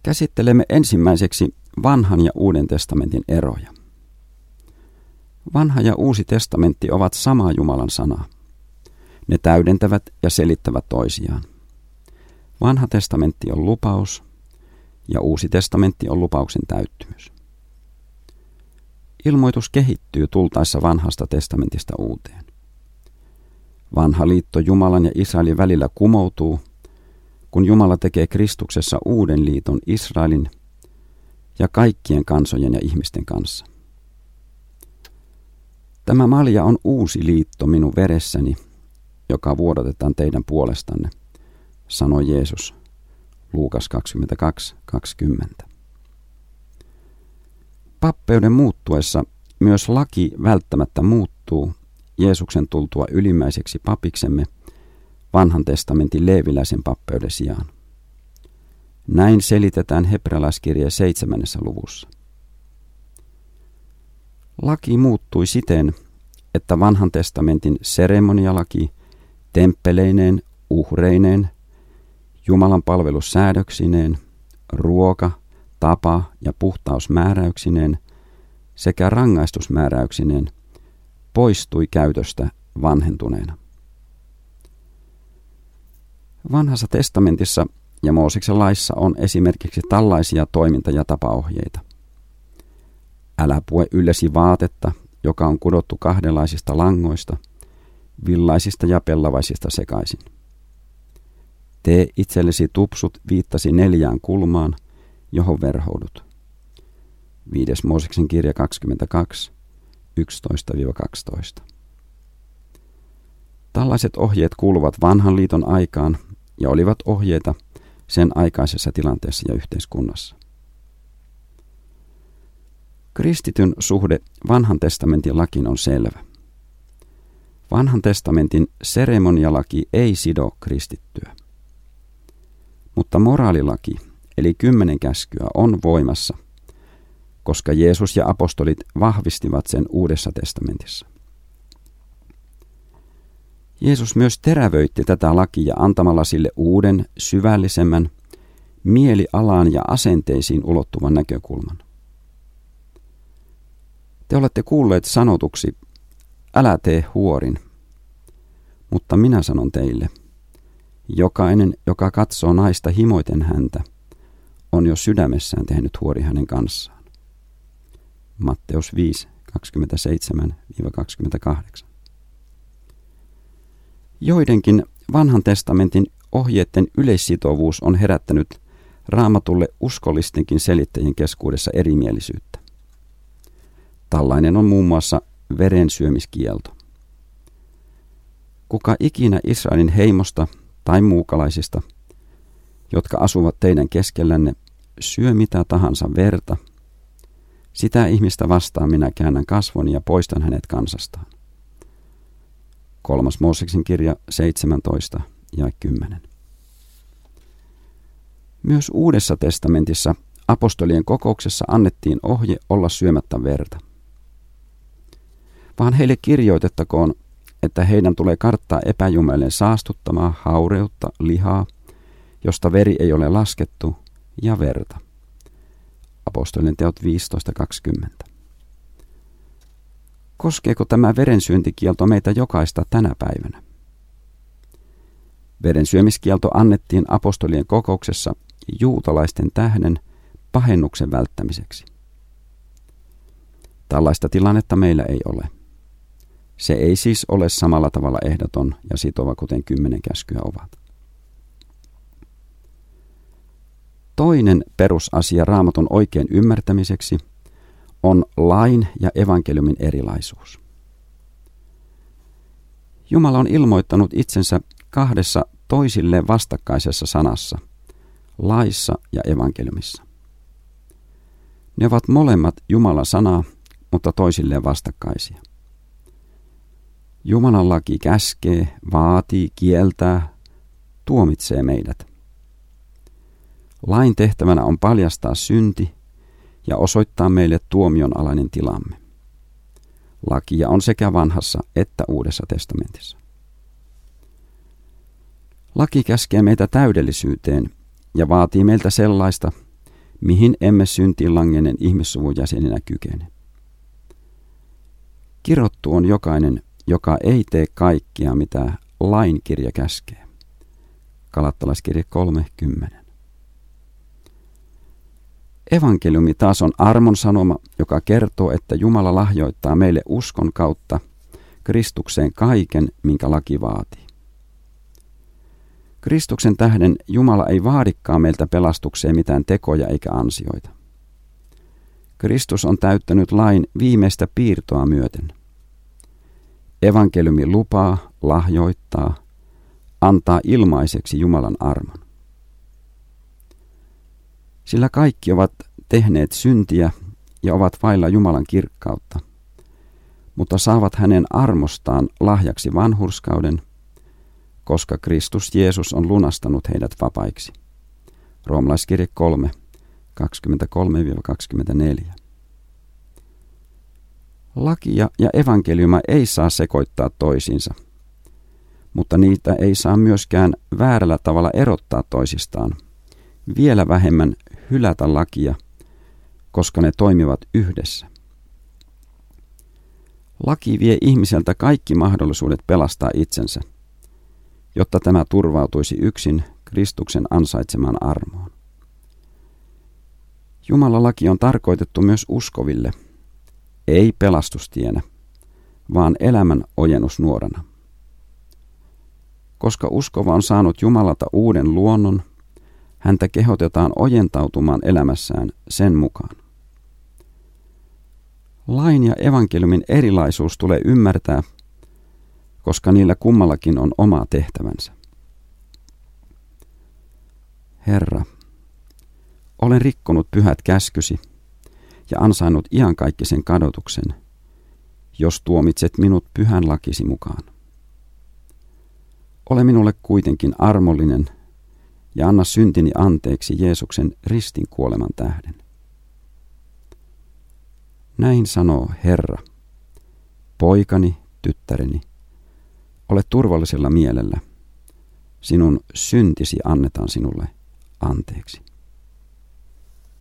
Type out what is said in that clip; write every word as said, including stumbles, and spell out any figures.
Käsittelemme ensimmäiseksi vanhan ja uuden testamentin eroja. Vanha ja uusi testamentti ovat sama Jumalan sana. Ne täydentävät ja selittävät toisiaan. Vanha testamentti on lupaus ja uusi testamentti on lupauksen täyttymys. Ilmoitus kehittyy tultaessa vanhasta testamentista uuteen. Vanha liitto Jumalan ja Israelin välillä kumoutuu, kun Jumala tekee Kristuksessa uuden liiton Israelin ja kaikkien kansojen ja ihmisten kanssa. Tämä malja on uusi liitto minun veressäni, joka vuodatetaan teidän puolestanne, sanoi Jeesus, Luukas kaksikymmentäkaksi kaksikymmentä. Pappeuden muuttuessa myös laki välttämättä muuttuu Jeesuksen tultua ylimmäiseksi papiksemme vanhan testamentin leeviläisen pappeuden sijaan. Näin selitetään hebrealaiskirjeen seitsemännessä luvussa. Laki muuttui siten, että vanhan testamentin seremonialaki temppeleineen, uhreineen, Jumalan palvelussäädöksineen, ruoka, tapa ja puhtausmääräyksineen sekä rangaistusmääräyksineen poistui käytöstä vanhentuneena. Vanhassa testamentissa ja Mooseksen laissa on esimerkiksi tällaisia toiminta- ja tapaohjeita. Älä pue yllesi vaatetta, joka on kudottu kahdenlaisista langoista, villaisista ja pellavaisista sekaisin. Tee itsellesi tupsut viittasi neljään kulmaan, johon verhoudut. Viides Mooseksen kirja kaksikymmentäkaksi, yksitoista kaksitoista. Tällaiset ohjeet kuuluvat vanhan liiton aikaan ja olivat ohjeita sen aikaisessa tilanteessa ja yhteiskunnassa. Kristityn suhde vanhan testamentin lakiin on selvä. Vanhan testamentin seremonialaki ei sido kristittyä. Mutta moraalilaki, eli kymmenen käskyä, on voimassa, koska Jeesus ja apostolit vahvistivat sen Uudessa testamentissa. Jeesus myös terävöitti tätä lakia antamalla sille uuden, syvällisemmän, mielialaan ja asenteisiin ulottuvan näkökulman. Te olette kuulleet sanotuksi, älä tee huorin, mutta minä sanon teille, jokainen, joka katsoo naista himoiten häntä, on jo sydämessään tehnyt huori hänen kanssaan. Matteus viisi, kaksikymmentäseitsemän kaksikymmentäkahdeksan. Joidenkin vanhan testamentin ohjeiden yleissitovuus on herättänyt Raamatulle uskollistenkin selittäjien keskuudessa erimielisyyttä. Tällainen on muun muassa verensyömiskielto. Kuka ikinä Israelin heimosta tai muukalaisista, jotka asuvat teidän keskellänne, syö mitä tahansa verta, sitä ihmistä vastaan minä käännän kasvoni ja poistan hänet kansastaan. Kolmas Mooseksen kirja seitsemäntoista ja kymmenen. Myös Uudessa testamentissa apostolien kokouksessa annettiin ohje olla syömättä verta. Vaan heille kirjoitettakoon, että heidän tulee karttaa epäjumaleen saastuttamaa haureutta, lihaa, josta veri ei ole laskettu, ja verta. Apostolien teot viisitoista kaksikymmentä. Koskeeko tämä verensyöntikielto meitä jokaista tänä päivänä? Verensyömiskielto annettiin apostolien kokouksessa juutalaisten tähden pahennuksen välttämiseksi. Tällaista tilannetta meillä ei ole. Se ei siis ole samalla tavalla ehdoton ja sitova, kuten kymmenen käskyä ovat. Toinen perusasia Raamatun oikein ymmärtämiseksi on lain ja evankeliumin erilaisuus. Jumala on ilmoittanut itsensä kahdessa toisilleen vastakkaisessa sanassa, laissa ja evankeliumissa. Ne ovat molemmat Jumalan sanaa, mutta toisilleen vastakkaisia. Jumalan laki käskee, vaatii, kieltää, tuomitsee meidät. Lain tehtävänä on paljastaa synti ja osoittaa meille tuomionalainen tilamme. Lakia on sekä vanhassa että Uudessa testamentissa. Laki käskee meitä täydellisyyteen ja vaatii meiltä sellaista, mihin emme syntiin langenneen ihmissuvun jäseninä kykene. Kirottu on jokainen, joka ei tee kaikkia, mitä lain kirja käskee. Galattalaiskirje kolme kymmenen. Evankeliumi taas on armon sanoma, joka kertoo, että Jumala lahjoittaa meille uskon kautta Kristukseen kaiken, minkä laki vaatii. Kristuksen tähden Jumala ei vaadikaan meiltä pelastukseen mitään tekoja eikä ansioita. Kristus on täyttänyt lain viimeistä piirtoa myöten. Evankeliumi lupaa, lahjoittaa, antaa ilmaiseksi Jumalan armon. Sillä kaikki ovat tehneet syntiä ja ovat vailla Jumalan kirkkautta, mutta saavat hänen armostaan lahjaksi vanhurskauden, koska Kristus Jeesus on lunastanut heidät vapaiksi. Roomalaiskirje kolme, kaksikymmentäkolme kaksikymmentäneljä. Lakia ja evankeliuma ei saa sekoittaa toisiinsa, mutta niitä ei saa myöskään väärällä tavalla erottaa toisistaan, vielä vähemmän hylätä lakia, koska ne toimivat yhdessä. Laki vie ihmiseltä kaikki mahdollisuudet pelastaa itsensä, jotta tämä turvautuisi yksin Kristuksen ansaitsemaan armoon. Jumalan laki on tarkoitettu myös uskoville, ei pelastustienä, vaan elämän ojennusnuorana. Koska uskova on saanut Jumalalta uuden luonnon, häntä kehotetaan ojentautumaan elämässään sen mukaan. Lain ja evankeliumin erilaisuus tulee ymmärtää, koska niillä kummallakin on oma tehtävänsä. Herra, olen rikkonut pyhät käskysi ja ansainnut iankaikkisen kadotuksen, jos tuomitset minut pyhän lakisi mukaan. Ole minulle kuitenkin armollinen ja anna syntini anteeksi Jeesuksen ristin kuoleman tähden. Näin sanoo Herra, poikani, tyttäreni, ole turvallisella mielellä, sinun syntisi annetaan sinulle anteeksi.